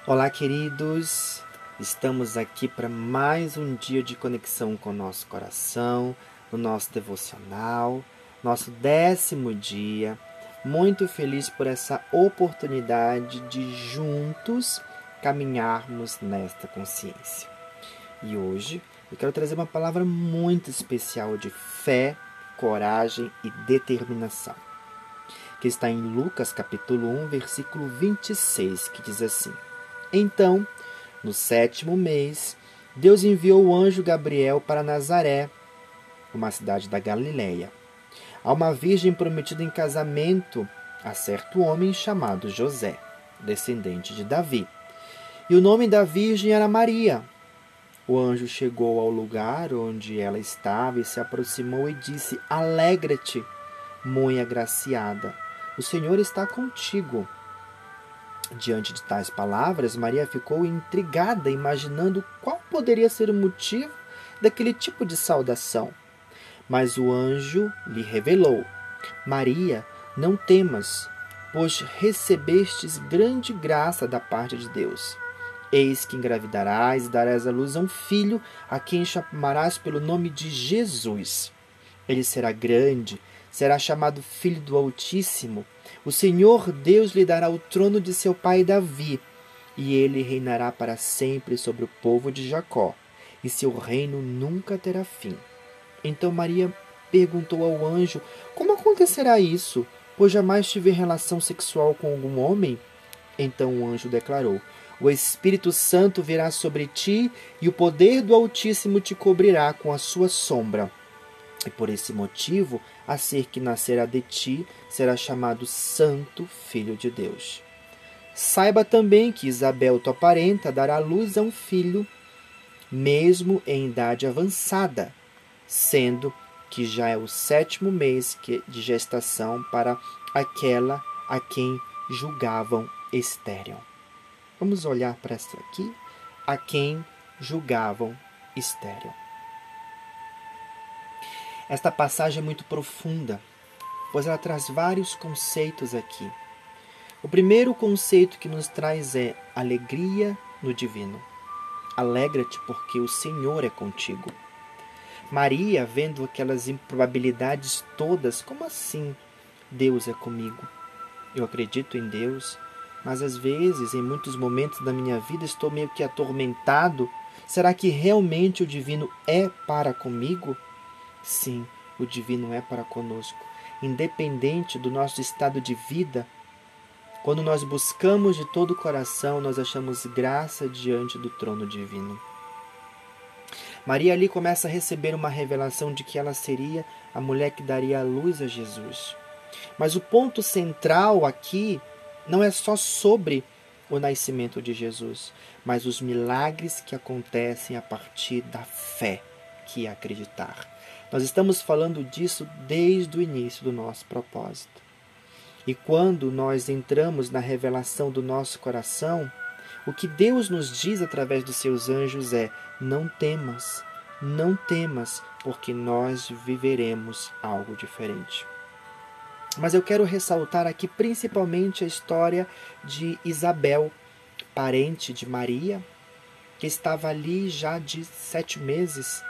Olá, queridos! Estamos aqui para mais um dia de conexão com o nosso coração, no nosso devocional, nosso 10º dia. Muito feliz por essa oportunidade de juntos caminharmos nesta consciência. E hoje eu quero trazer uma palavra muito especial de fé, coragem e determinação, que está em Lucas capítulo 1, versículo 26, que diz assim: Então, no 7º mês, Deus enviou o anjo Gabriel para Nazaré, uma cidade da Galiléia, a uma virgem prometida em casamento a certo homem chamado José, descendente de Davi. E o nome da virgem era Maria. O anjo chegou ao lugar onde ela estava e se aproximou e disse: Alegra-te, muito agraciada, o Senhor está contigo. Diante de tais palavras, Maria ficou intrigada, imaginando qual poderia ser o motivo daquele tipo de saudação. Mas o anjo lhe revelou: Maria, não temas, pois recebestes grande graça da parte de Deus. Eis que engravidarás e darás à luz a um filho, a quem chamarás pelo nome de Jesus. Ele será grande, será chamado Filho do Altíssimo. O Senhor Deus lhe dará o trono de seu pai Davi, e ele reinará para sempre sobre o povo de Jacó, e seu reino nunca terá fim. Então Maria perguntou ao anjo: Como acontecerá isso? Pois jamais tive relação sexual com algum homem. Então o anjo declarou: O Espírito Santo virá sobre ti, e o poder do Altíssimo te cobrirá com a sua sombra. E por esse motivo, a ser que nascerá de ti, será chamado Santo Filho de Deus. Saiba também que Isabel, tua parenta, dará luz a um filho, mesmo em idade avançada, sendo que já é o 7º mês de gestação para aquela a quem julgavam estéril. Vamos olhar para essa aqui. A quem julgavam estéril. Esta passagem é muito profunda, pois ela traz vários conceitos aqui. O primeiro conceito que nos traz é alegria no divino. Alegra-te porque o Senhor é contigo. Maria, vendo aquelas improbabilidades todas, como assim Deus é comigo? Eu acredito em Deus, mas às vezes, em muitos momentos da minha vida, estou meio que atormentado. Será que realmente o divino é para comigo? Sim, o divino é para conosco, independente do nosso estado de vida. Quando nós buscamos de todo o coração, nós achamos graça diante do trono divino. Maria ali começa a receber uma revelação de que ela seria a mulher que daria a luz a Jesus. Mas o ponto central aqui não é só sobre o nascimento de Jesus, mas os milagres que acontecem a partir da fé, que é acreditar. Nós estamos falando disso desde o início do nosso propósito. E quando nós entramos na revelação do nosso coração, o que Deus nos diz através dos seus anjos é: não temas, não temas, porque nós viveremos algo diferente. Mas eu quero ressaltar aqui principalmente a história de Isabel, parente de Maria, que estava ali já de 7 meses.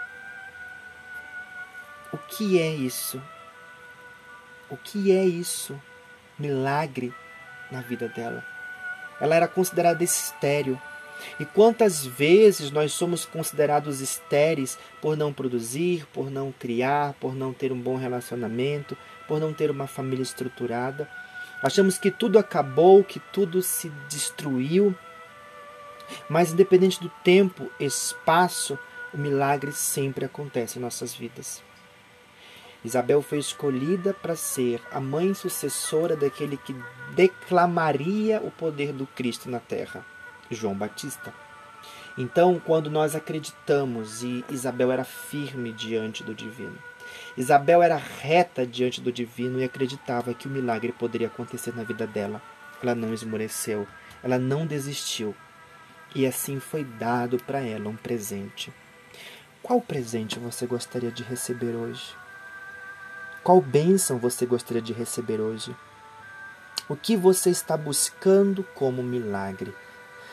O que é isso? O que é isso? Milagre na vida dela. Ela era considerada estéril. E quantas vezes nós somos considerados estéreis por não produzir, por não criar, por não ter um bom relacionamento, por não ter uma família estruturada. Achamos que tudo acabou, que tudo se destruiu. Mas independente do tempo, espaço, o milagre sempre acontece em nossas vidas. Isabel foi escolhida para ser a mãe sucessora daquele que declamaria o poder do Cristo na terra, João Batista. Então, quando nós acreditamos, e Isabel era firme diante do divino, Isabel era reta diante do divino e acreditava que o milagre poderia acontecer na vida dela. Ela não esmoreceu, ela não desistiu. E assim foi dado para ela um presente. Qual presente você gostaria de receber hoje? Qual bênção você gostaria de receber hoje? O que você está buscando como milagre?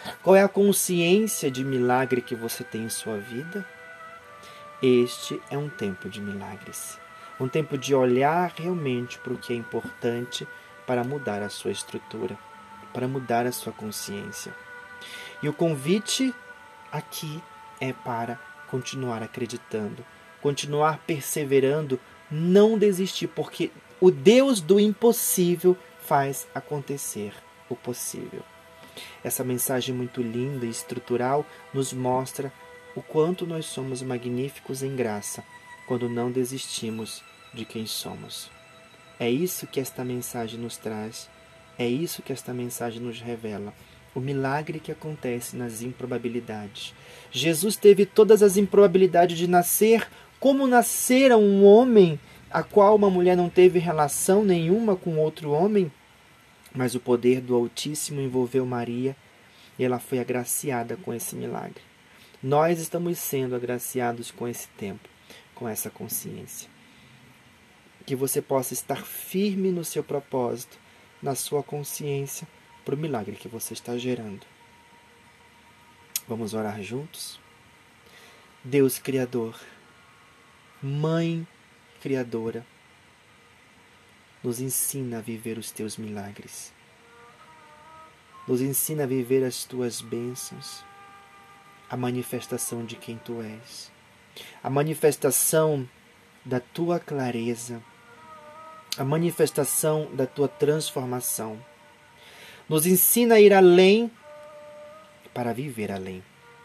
Qual é a consciência de milagre que você tem em sua vida? Este é um tempo de milagres. Um tempo de olhar realmente para o que é importante para mudar a sua estrutura, para mudar a sua consciência. E o convite aqui é para continuar acreditando, continuar perseverando, não desistir, porque o Deus do impossível faz acontecer o possível. Essa mensagem muito linda e estrutural nos mostra o quanto nós somos magníficos em graça quando não desistimos de quem somos. É isso que esta mensagem nos traz, é isso que esta mensagem nos revela. O milagre que acontece nas improbabilidades. Jesus teve todas as improbabilidades de nascer, como nascera um homem, a qual uma mulher não teve relação nenhuma com outro homem, mas o poder do Altíssimo envolveu Maria e ela foi agraciada com esse milagre. Nós estamos sendo agraciados com esse tempo, com essa consciência. Que você possa estar firme no seu propósito, na sua consciência, para o milagre que você está gerando. Vamos orar juntos? Deus Criador, Mãe Criadora, nos ensina a viver os teus milagres. Nos ensina a viver as tuas bênçãos, a manifestação de quem tu és, a manifestação da tua clareza, a manifestação da tua transformação. Nos ensina a ir além para viver além.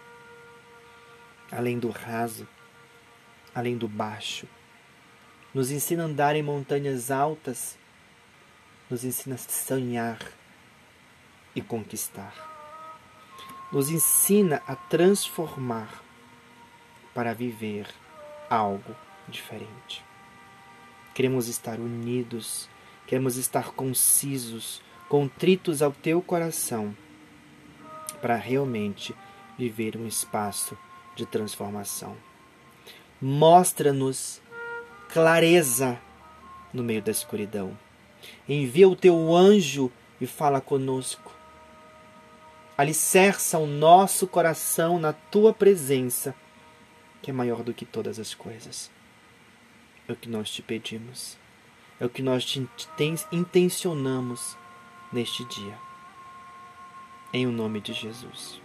Além do raso, além do baixo. Nos ensina a andar em montanhas altas. Nos ensina a sonhar e conquistar. Nos ensina a transformar para viver algo diferente. Queremos estar unidos, queremos estar concisos, contritos ao teu coração, para realmente viver um espaço de transformação. Mostra-nos clareza no meio da escuridão. Envia o teu anjo e fala conosco. Alicerça o nosso coração na tua presença, que é maior do que todas as coisas. É o que nós te pedimos. É o que nós te intencionamos neste dia. Em o nome de Jesus.